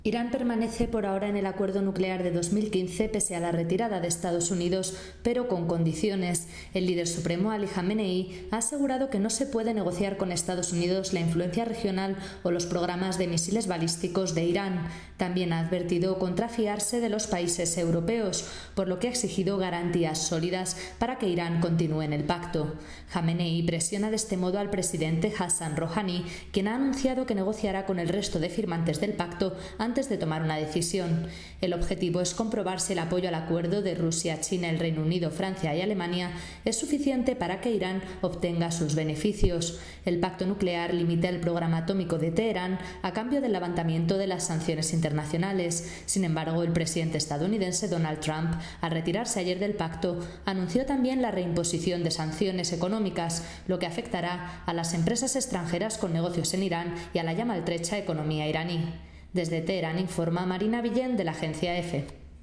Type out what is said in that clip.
Irán permanece por ahora en el acuerdo nuclear de 2015 pese a la retirada de Estados Unidos, pero con condiciones. El líder supremo Ali Jamenei ha asegurado que no se puede negociar con Estados Unidos la influencia regional o los programas de misiles balísticos de Irán. También ha advertido contra fiarse de los países europeos, por lo que ha exigido garantías sólidas para que Irán continúe en el pacto. Jamenei presiona de este modo al presidente Hassan Rouhani, quien ha anunciado que negociará con el resto de firmantes del pacto antes de tomar una decisión. El objetivo es comprobar si el apoyo al acuerdo de Rusia, China, el Reino Unido, Francia y Alemania es suficiente para que Irán obtenga sus beneficios. El pacto nuclear limita el programa atómico de Teherán a cambio del levantamiento de las sanciones internacionales. Sin embargo, el presidente estadounidense Donald Trump, al retirarse ayer del pacto, anunció también la reimposición de sanciones económicas, lo que afectará a las empresas extranjeras con negocios en Irán y a la ya maltrecha economía iraní. Desde Teherán informa Marina Villén de la agencia EFE.